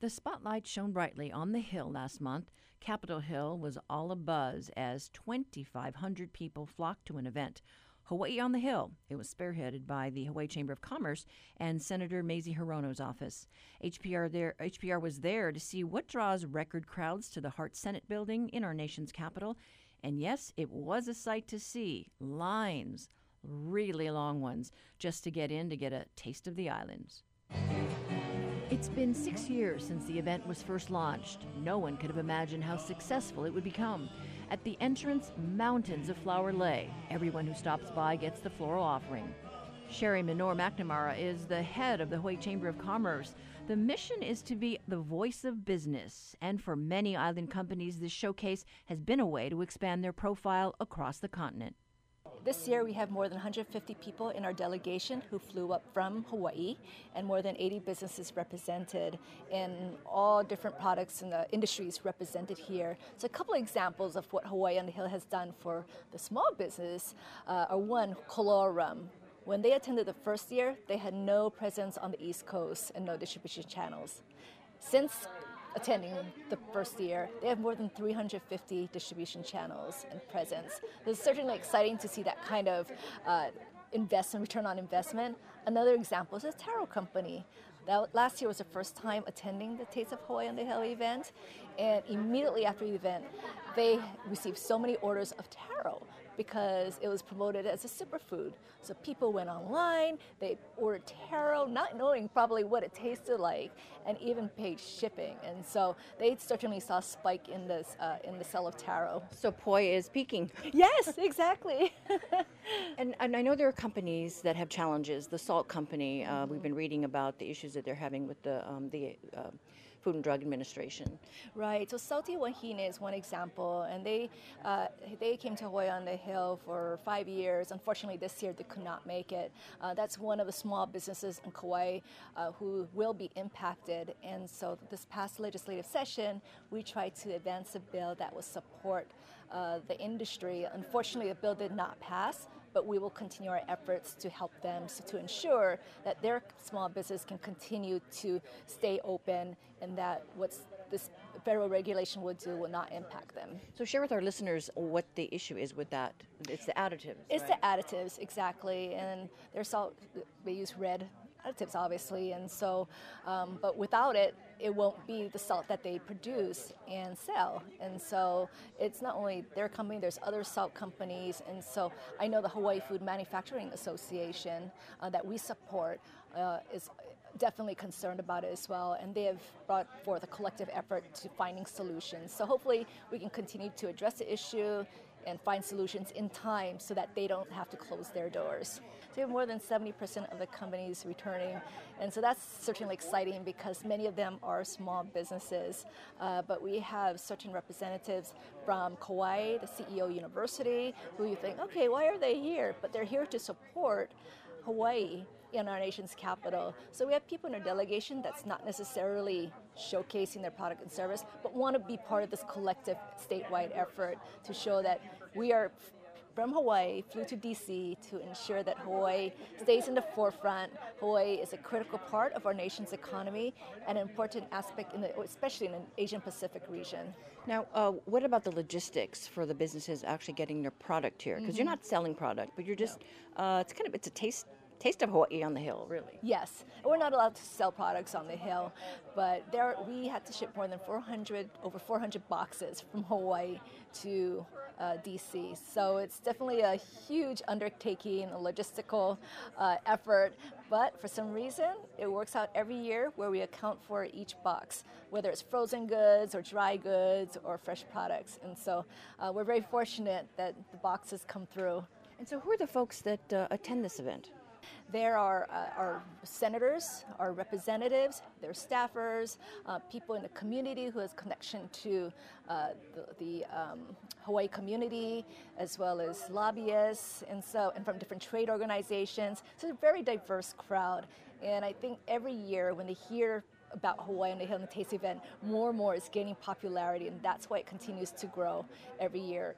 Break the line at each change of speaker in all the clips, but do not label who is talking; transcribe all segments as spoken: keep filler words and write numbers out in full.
The spotlight shone brightly on the Hill last month. Capitol Hill was all abuzz as twenty-five hundred people flocked to an event. Hawaii on the Hill. It was spearheaded by the Hawaii Chamber of Commerce and Senator Mazie Hirono's office. H P R there, H P R was there to see what draws record crowds to the Hart Senate building in our nation's capital. And yes, it was a sight to see. Lines, really long ones, just to get in to get a taste of the islands. It's been six years since the event was first launched. No one could have imagined how successful it would become. At the entrance, mountains of flower lay. Everyone who stops by gets the floral offering. Sherry Minor McNamara is the head of the Hawaii Chamber of Commerce. The mission is to be the voice of business, and for many island companies, this showcase has been a way to expand their profile across the continent.
This year we have more than one hundred fifty people in our delegation who flew up from Hawaii, and more than eighty businesses represented, and all different products and the industries represented here. So a couple of examples of what Hawaii on the Hill has done for the small business uh, are one, Koloa Rum. When they attended the first year, they had no presence on the East Coast and no distribution channels. Since attending the first year, they have more than three hundred fifty distribution channels and presence. It's certainly exciting to see that kind of uh, investment, return on investment. Another example is a taro company. That last year was the first time attending the Taste of Hawaii on the Hill event, and immediately after the event, they received so many orders of taro because it was promoted as a superfood. So people went online, they ordered taro, not knowing probably what it tasted like, and even paid shipping. And so they certainly saw a spike in this uh, in the sale of taro.
So poi is peaking.
Yes, exactly.
and, and I know there are companies that have challenges. The salt company, uh, we've been reading about the issues that they're having with the um, the uh, Food and Drug Administration.
Right. So Salty Wahine is one example, and they uh, they came to Hawaii on the Hill for five years. Unfortunately, this year they could not make it. Uh, that's one of the small businesses in Kauai uh, who will be impacted. And so this past legislative session, we tried to advance a bill that would support uh, the industry. Unfortunately, the bill did not pass, but we will continue our efforts to help them so to ensure that their small business can continue to stay open and that what's this federal regulation would do will not impact them.
So share with our listeners what the issue is with that. It's the additives,
It's
right?
the additives, exactly. And there's salt, they use red additives, obviously, and so, um, but without it, it won't be the salt that they produce and sell. And so it's not only their company, there's other salt companies. And so I know the Hawaii Food Manufacturing Association uh, that we support uh, is definitely concerned about it as well. And they have brought forth a collective effort to finding solutions. So hopefully we can continue to address the issue and find solutions in time so that they don't have to close their doors. So we have more than seventy percent of the companies returning, and so that's certainly exciting because many of them are small businesses, uh, but we have certain representatives from Kauai, the C E O University, who you think, okay, why are they here? But they're here to support Hawaii in our nation's capital. So we have people in our delegation that's not necessarily showcasing their product and service, but want to be part of this collective statewide effort to show that we are from Hawaii, flew to D C to ensure that Hawaii stays in the forefront. Hawaii is a critical part of our nation's economy and an important aspect, in the, especially in the Asian Pacific region.
Now, uh, what about the logistics for the businesses actually getting their product here? Because mm-hmm. you're not selling product, but you're just, no. uh, it's kind of, it's a taste Taste of Hawaii on the Hill, really.
Yes, we're not allowed to sell products on the Hill, but there we had to ship more than four hundred, over four hundred boxes from Hawaii to uh, D C. So it's definitely a huge undertaking, a logistical uh, effort. But for some reason, it works out every year where we account for each box, whether it's frozen goods or dry goods or fresh products. And so uh, we're very fortunate that the boxes come through.
And so, who are the folks that uh, attend this event?
There are uh, our senators, our representatives, their staffers, uh, people in the community who has connection to uh, the, the um, Hawaii community, as well as lobbyists, and so and from different trade organizations. So it's a very diverse crowd. And I think every year when they hear about Hawaii on the Hill and the Taste event, more and more is gaining popularity, and that's why it continues to grow every year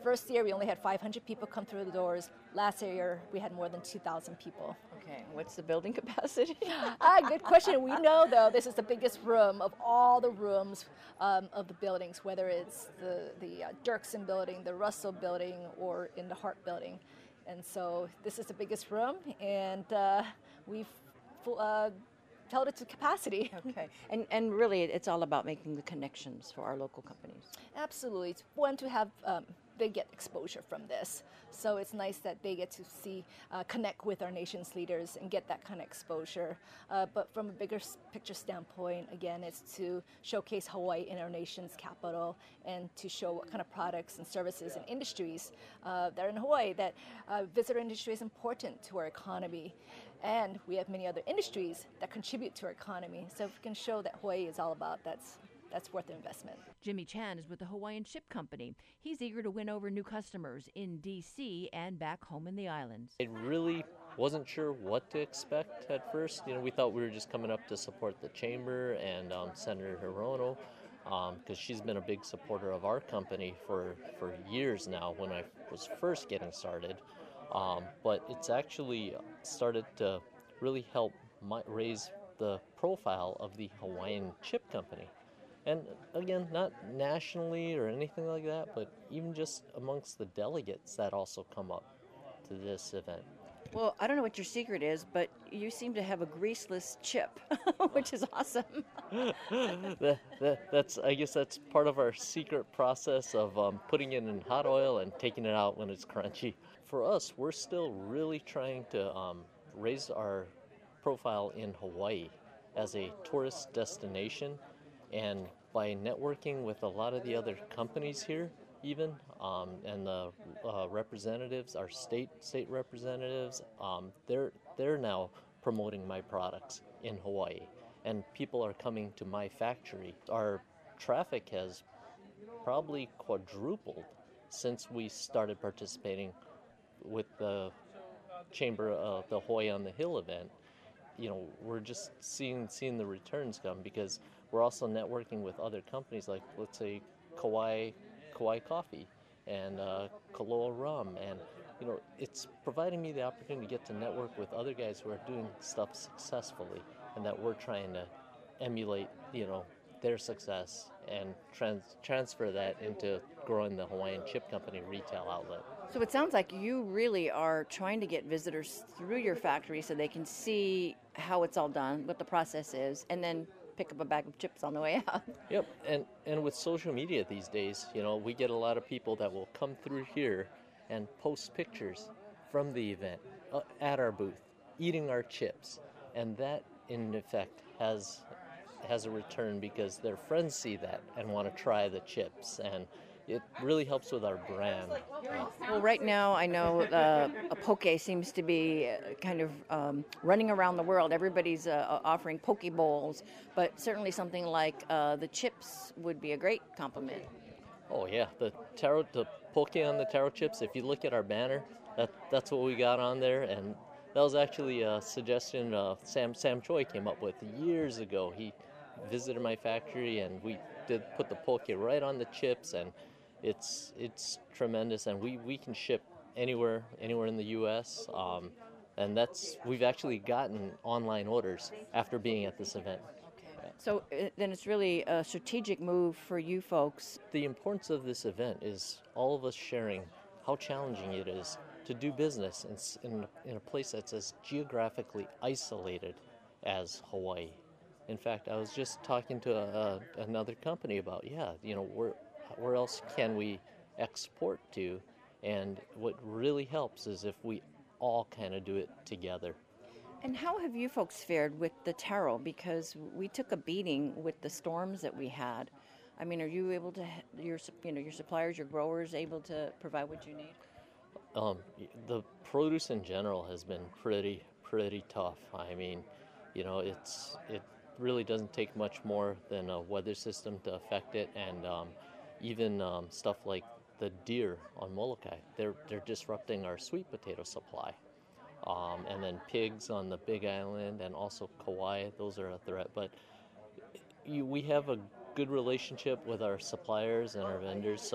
First year, we only had five hundred people come through the doors. Last year, we had more than two thousand people.
Okay, what's the building capacity?
ah, good question. We know, though, this is the biggest room of all the rooms um, of the buildings, whether it's the, the uh, Dirksen building, the Russell building, or in the Hart building. And so this is the biggest room, and uh, we've uh, held it to capacity.
Okay, and and really it's all about making the connections for our local companies.
Absolutely. It's one to have, um, they get exposure from this. So it's nice that they get to see, uh, connect with our nation's leaders and get that kind of exposure. Uh, but from a bigger picture standpoint, again, it's to showcase Hawaii in our nation's capital and to show what kind of products and services and industries uh, that are in Hawaii, that uh, visitor industry is important to our economy. And we have many other industries that contribute to our economy. So if we can show that Hawaii is all about, that's that's worth the investment.
Jimmy Chan is with the Hawaiian Ship Company. He's eager to win over new customers in D C and back home in the islands.
I really wasn't sure what to expect at first. You know, we thought we were just coming up to support the chamber and um, Senator Hirono, because um, she's been a big supporter of our company for, for years now when I was first getting started. Um, but it's actually started to really help my, raise the profile of the Hawaiian Ship Company. And again, not nationally or anything like that, but even just amongst the delegates that also come up to this event.
Well, I don't know what your secret is, but you seem to have a greaseless chip, which is awesome.
that, that, that's, I guess that's part of our secret process of um, putting it in hot oil and taking it out when it's crunchy. For us, we're still really trying to um, raise our profile in Hawaii as a tourist destination. And by networking with a lot of the other companies here, even, um, and the uh, representatives, our state state representatives, um, they're they're now promoting my products in Hawaii, and people are coming to my factory. Our traffic has probably quadrupled since we started participating with the Chamber of the Hawaii on the Hill event. You know, we're just seeing seeing the returns come because we're also networking with other companies like, let's say, Kauai, Kauai Coffee and uh, Kaloa Rum. And, you know, it's providing me the opportunity to get to network with other guys who are doing stuff successfully and that we're trying to emulate, you know, their success and trans- transfer that into growing the Hawaiian Ship Company retail outlet.
So it sounds like you really are trying to get visitors through your factory so they can see how it's all done, what the process is, and then pick up a bag of chips on the way out.
Yep, and, and with social media these days, you know, we get a lot of people that will come through here and post pictures from the event uh, at our booth, eating our chips, and that, in effect, has has a return because their friends see that and want to try the chips, and it really helps with our brand.
Well, right now I know uh, a poke seems to be uh, kind of um, running around the world. Everybody's uh, offering poke bowls, but certainly something like uh, the chips would be a great compliment.
Oh yeah, the taro, the poke on the taro chips. If you look at our banner, that that's what we got on there, and that was actually a suggestion uh, Sam Sam Choi came up with years ago. He visited my factory, and we did put the poke right on the chips, and it's it's tremendous. And we, we can ship anywhere anywhere in the U S Um, and that's we've actually gotten online orders after being at this event.
So uh, then it's really a strategic move for you folks.
The importance of this event is all of us sharing how challenging it is to do business in in, in a place that's as geographically isolated as Hawaii. In fact, I was just talking to a, a, another company about, yeah, you know, where where else can we export to? And what really helps is if we all kind of do it together.
And how have you folks fared with the taro? Because we took a beating with the storms that we had. I mean, are you able to, your you know, your suppliers, your growers, able to provide what you need?
Um, the produce in general has been pretty pretty tough. I mean, you know, it's it. really doesn't take much more than a weather system to affect it, and um, even um, stuff like the deer on Molokai, they're they're disrupting our sweet potato supply, um, and then pigs on the Big Island and also Kauai, those are a threat. But you, we have a good relationship with our suppliers and our vendors, so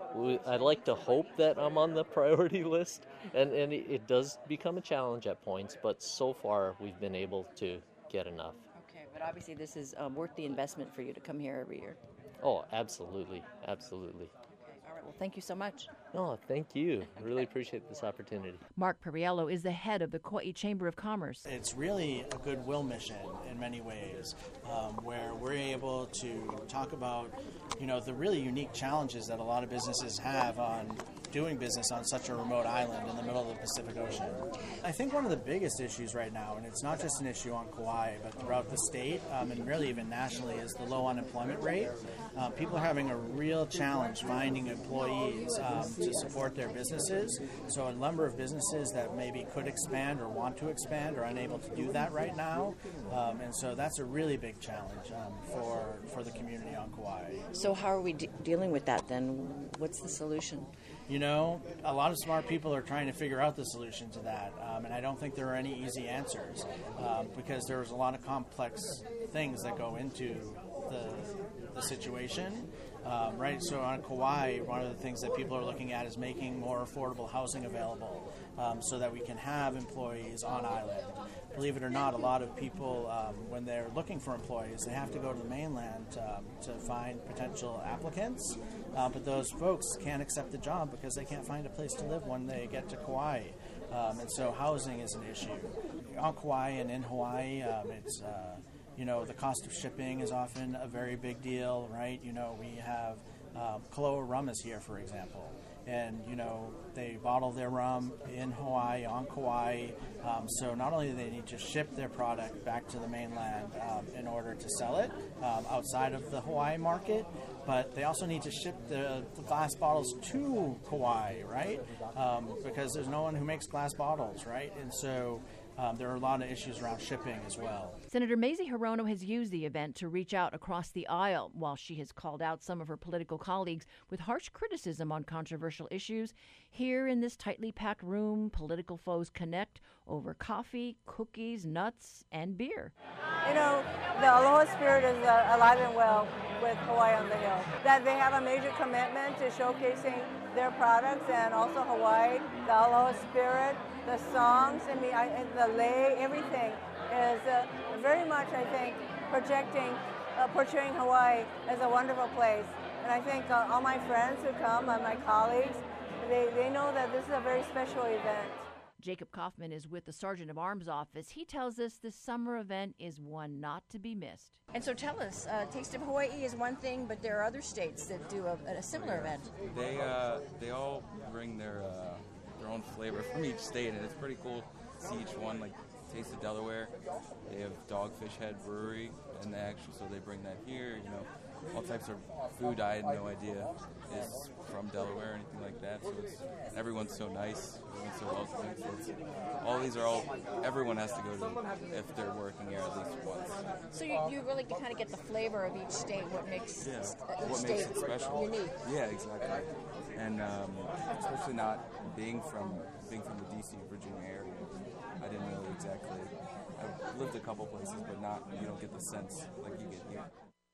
we, I like to hope that I'm on the priority list, and, and it, it does become a challenge at points, but so far we've been able to get enough.
Okay, but obviously this is um, worth the investment for you to come here every year.
Oh, absolutely, absolutely.
Okay, all right, well, thank you so much.
Oh, thank you. Really appreciate this opportunity.
Mark Perriello is the head of the Kauai Chamber of Commerce.
It's really a goodwill mission in many ways, um, where we're able to talk about, you know, the really unique challenges that a lot of businesses have on doing business on such a remote island in the middle of the Pacific Ocean. I think one of the biggest issues right now, and it's not just an issue on Kauai, but throughout the state, um, and really even nationally, is the low unemployment rate. Uh, people are having a real challenge finding employees um, to support their businesses. So a number of businesses that maybe could expand or want to expand are unable to do that right now. Um, and so that's a really big challenge um, for, for the community on Kauai.
So how are we de- dealing with that then? What's the solution?
You know, a lot of smart people are trying to figure out the solution to that, um, and I don't think there are any easy answers um, because there's a lot of complex things that go into the, the situation, um, right? So on Kauai, one of the things that people are looking at is making more affordable housing available um, so that we can have employees on island. Believe it or not, a lot of people, um, when they're looking for employees, they have to go to the mainland um, to find potential applicants. Uh, but those folks can't accept the job because they can't find a place to live when they get to Kauai. Um, and so housing is an issue. On Kauai and in Hawaii, um, it's, uh, you know, the cost of shipping is often a very big deal, right? You know, we have um, Kaloa rum is here, for example. And, you know, they bottle their rum in Hawaii, on Kauai. Um, so not only do they need to ship their product back to the mainland um, in order to sell it um, outside of the Hawaii market, but they also need to ship the, the glass bottles to Kauai, right? Um, because there's no one who makes glass bottles, right? And so Um, there are a lot of issues around shipping as well.
Senator Mazie Hirono has used the event to reach out across the aisle. While she has called out some of her political colleagues with harsh criticism on controversial issues, here in this tightly packed room, political foes connect over coffee, cookies, nuts, and beer.
You know, the Aloha spirit is uh, alive and well with Hawaii on the Hill. That they have a major commitment to showcasing their products and also Hawaii, the Aloha spirit, the songs, and the, I, the lei, everything is uh, very much, I think, projecting, uh, portraying Hawaii as a wonderful place. And I think uh, all my friends who come, and my colleagues, they, they know that this is a very special event.
Jacob Kaufman is with the Sergeant of Arms office. He tells us this summer event is one not to be missed. And so tell us, uh, Taste of Hawaii is one thing, but there are other states that do a, a similar event.
They uh, they all bring their uh, their own flavor from each state, and it's pretty cool to see each one. Like Taste of Delaware, they have Dogfish Head Brewery, and they actually so they bring that here. You know, all types of food I had no idea is from Delaware or anything like that. So it's, everyone's so nice, everyone's so welcoming. So it's, all these are all everyone has to go to if they're working here at least once.
So you, you really kind of get the flavor of each state, what makes
Yeah,
each
what
state
makes it special?
unique.
Yeah, exactly. And um, especially not being from being from the D C, Virginia area, I didn't know exactly. I've lived a couple places, but not you don't get the sense like you get here.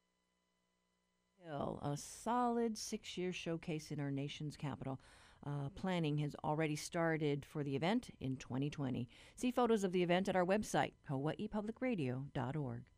A solid six-year showcase in our nation's capital. Uh, planning has already started for the event in twenty twenty. See photos of the event at our website, hawaii public radio dot org.